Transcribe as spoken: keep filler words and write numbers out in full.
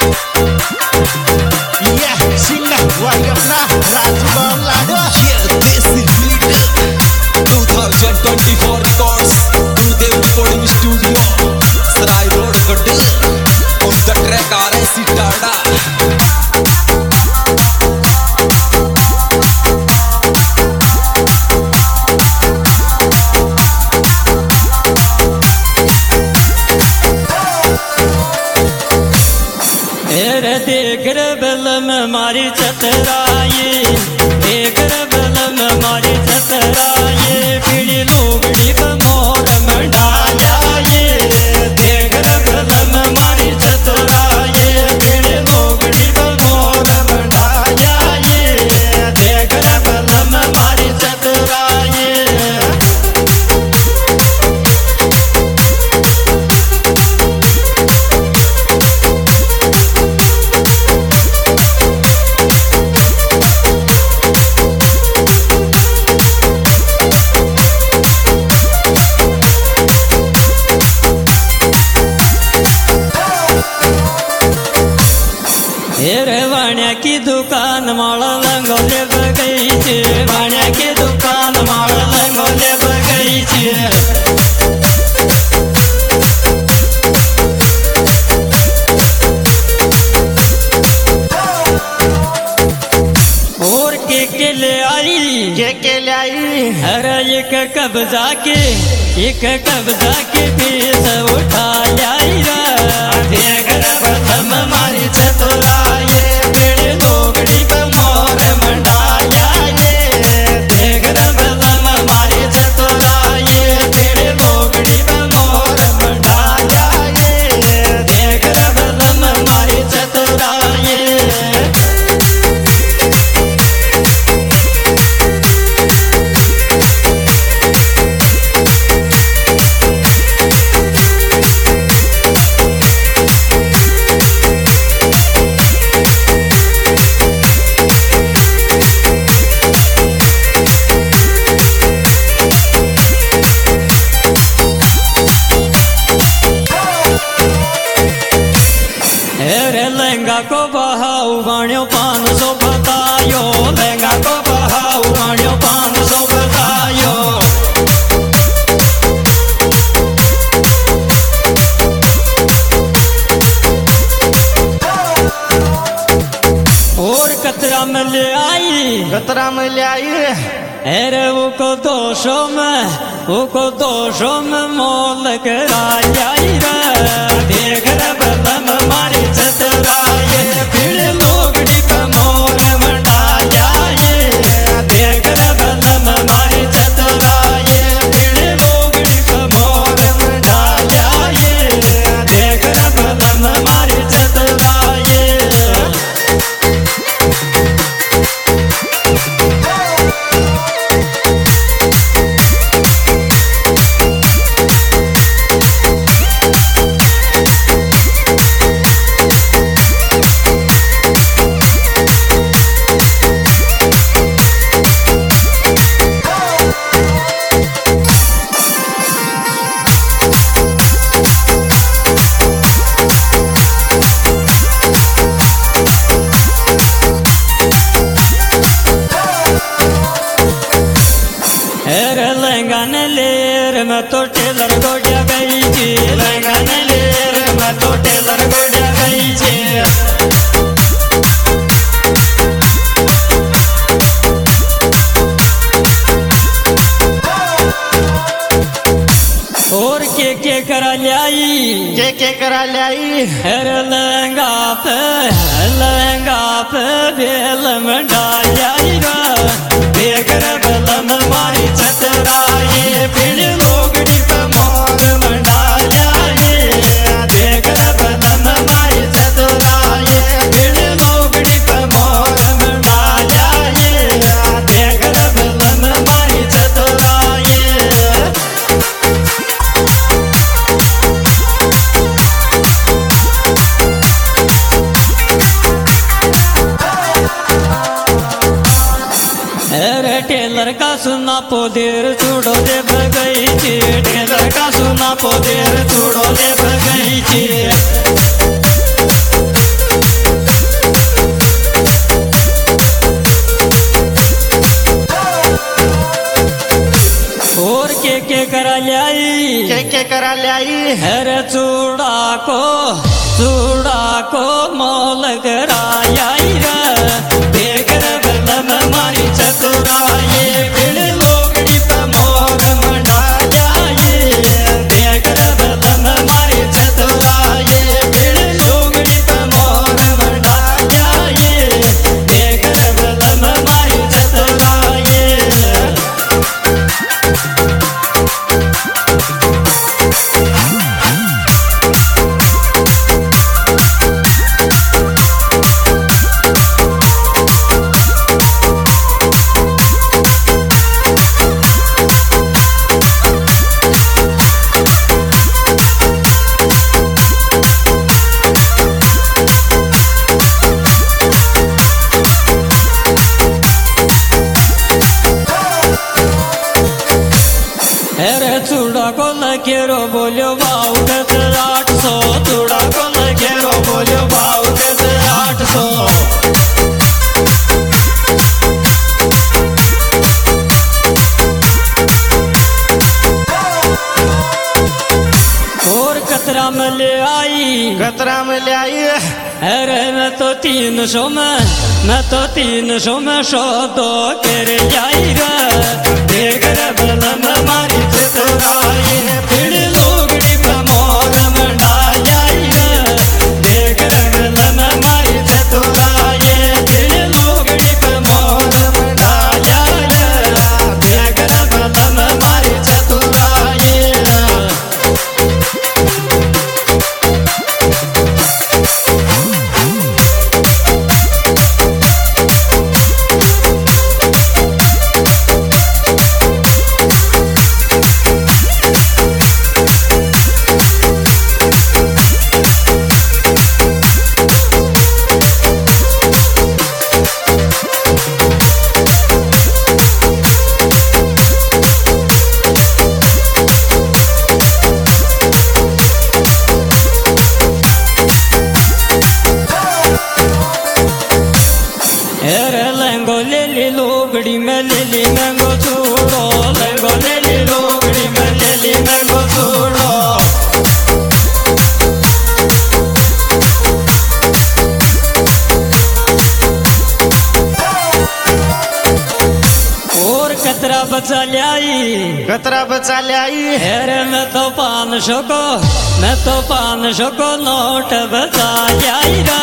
मारी चतराए देख बलम मारी चतराए पीड़ी लोगड़ी मोर मंडाया देख बलम मारी चतराए पीड़ी लोगड़ी मोर मंडाया देख बलम मारी चतराए वाण्या की दुकान माला लंगोले बगीचे वाण्या की दुकान माला लंगोले बगीचे और के के ले आई के के ले आई अरे एक कब्जा के एक कब्जा के पीस उठाया देख बलम मारी चतुराए पीड़ी लोगड़ी मोर मंडाया देख बलम मारी चतुराए पीड़ी लोगड़ी मोर मंडाया देख बलम मारी चतुराए लहंगा को बहाऊ वाण्यो पान सौ बतायो लहंगा को बहाऊ वाण्यो पान सौ बतायो और कतरा में ले आई कतरा में ले आई अरे वो को दोषों में वो को दोषों में मोल कराया देख बलम मारी चतुराए पीड़ी लोगड़ी मोर मंडाया देख बलम मारी चतुराए पीड़ी लोगड़ी मोर मंडाया देख बलम मारी चतुराए लहंगा न लेर मैं तो टेलर गोडिया गई थी लहंगा न लेर मैं तो टेलर गोडिया गई थी और के के करा लाई के के करा लाई अरे लहंगा पे लहंगा पे बेल मंडाया देख बलम मारी चतुराए पीड़ी लोगड़ी मोर मंडाया देख बलम मारी चतुराए पीड़ी लोगड़ी मोर मंडाया देख बलम मारी चतुराए अरे टेलर का सुना पोदेर चूड़ो दे बगई थी टेलर का सुना पोदेर चूड़ो दे बगई थी ल्याई के के करा ल्याई अरे चूड़ा को चूड़ा को मोल कराई रे देख रे बलम मारी चतुराई बिड़ लोगड़ी पे मोर मंडा जाए देख रे बलम मारी चतुराई बिड़ लोगड़ी पे मोर मंडा जाए देख रे बलम मारी चतुराई। अरे चूड़ा को लखेरो बोलो भाव कत आठ सौ चूड़ा को लखेरो बोलो भाव कत आठ सौ और कतरा में ले आई कतरा में ले आई अरे मैं तो तीन सौ में मैं तो तीन सौ में सौ दो कर जाई रे देख रे बलम मारी चतुराई फिर लोगड़ी पे मोर मंडा जाई रे देख रे बलम मारी चतुराई फिर लोगड़ी पे मोर मंडा जाई रे देख रे बलम मारी चतुराई। अरे लहंगो ले ली लोगड़ी में ले ली मैंगो चूड़ो लहंगो ले ली लोगड़ी में ले ली मैंगो चूड़ो और कतरा बचा ल्याई कतरा बचा ल्याई अरे मैं तो पान सौ को मैं तो पान सौ को नोट बचा ल्याई रे